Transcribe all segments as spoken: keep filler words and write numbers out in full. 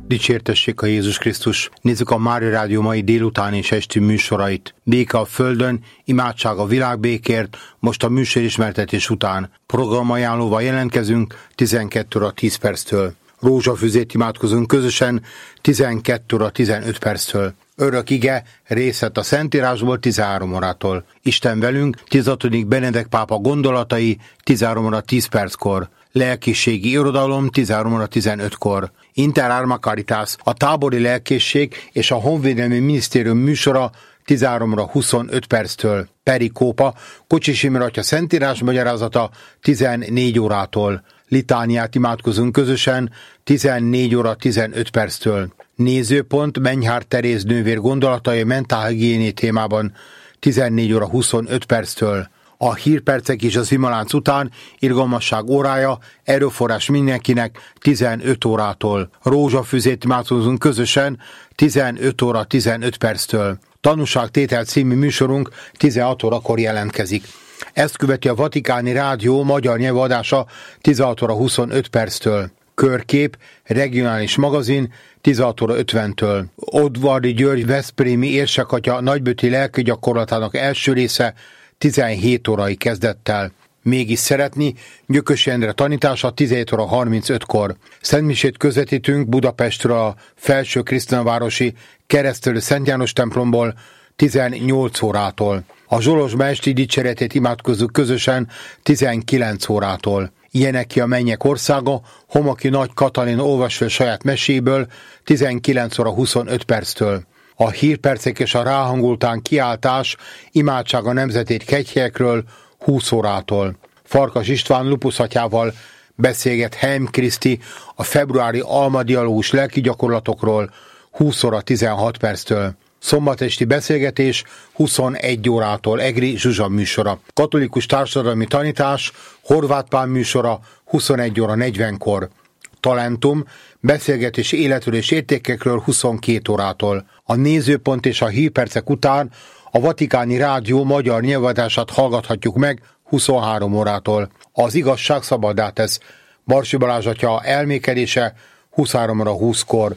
Dicsértessék a Jézus Krisztus! Nézzük a Mária Rádió mai délután és esti műsorait. Béke a földön, imádság a világbékért, most a műsorismertetés után. Programajánlóval jelentkezünk tizenkét óra tíz perctől. Rózsafüzét imádkozunk közösen tizenkét óra tizenöt perctől. Örök ige, részlet a Szentírásból tizenhárom órától. Isten velünk, tizenhatodik Benedek pápa gondolatai tizenhárom óra tíz perckor. Lelkészségi irodalom tizenhárom óra tizenötkor. Inter Arma Caritas, a tábori lelkészség és a Honvédelmi Minisztérium műsora tizenhárom óra huszonöt perctől. Perikópa, Kocsis Imre atya Szentírás magyarázata tizennégy órától. Litániát imádkozunk közösen tizennégy óra tizenöt perctől. Nézőpont Menyhár Teréz nővér gondolatai mentálhigiéni témában tizennégy óra huszonöt perctől. A hírpercek és az imalánc után irgalmasság órája, erőforrás mindenkinek tizenöt órától. Rózsafüzét imádkozunk közösen tizenöt óra tizenöt perctől. Tanúságtétel című műsorunk tizenhat órakor jelentkezik. Ezt követi a Vatikáni Rádió magyar nyelvadása tizenhat óra huszonöt perctől. Körkép, regionális magazin tizenhat óra ötventől. Odvardi György veszprémi érsekatya nagyböti lelki gyakorlatának első része tizenhét órai kezdettel. Mégis szeretni, Nyökösi Endre tanítása tizenhét óra harmincötkor. Szentmisét közvetítünk Budapestről a Felső Krisztinavárosi Keresztelő Szent János templomból tizennyolc órától. A Zsolozsma esti dicséretét imádkozzuk közösen tizenkilenc órától. Ilyenek ki a mennyek országa, Homaki Nagy Katalin olvas fel saját meséből tizenkilenc óra huszonöt perctől. A hírpercek és a ráhangoltán kiáltás, imádság a nemzetét kegyhelyekről húsz órától. Farkas István Lupusz atyával beszélget Heim Kriszti a februári almadialógus lelki gyakorlatokról húsz óra tizenhat perctől. Szombatesti beszélgetés huszonegy órától, Egri Zsuzsa műsora. Katolikus társadalmi tanítás, Horváth Pál műsora huszonegy óra negyvenkor. Talentum, beszélgetés életről és értékekről huszonkét órától. A nézőpont és a hírpercek után a Vatikáni Rádió magyar nyelvadását hallgathatjuk meg huszonhárom órától. Az igazság szabaddá tesz. Barsi Balázs atya elmékedése huszonhárom óra húszkor.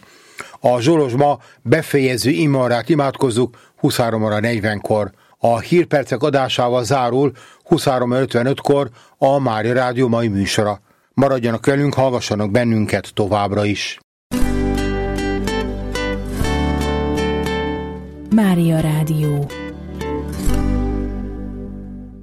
A Zsolozsma befejező imarát imádkozzuk huszonhárom óra negyvenkor. A hírpercek adásával zárul huszonhárom óra ötvenötkor a Mária Rádió mai műsora. Maradjanak velünk, hallgassanak bennünket továbbra is. Mária Rádió.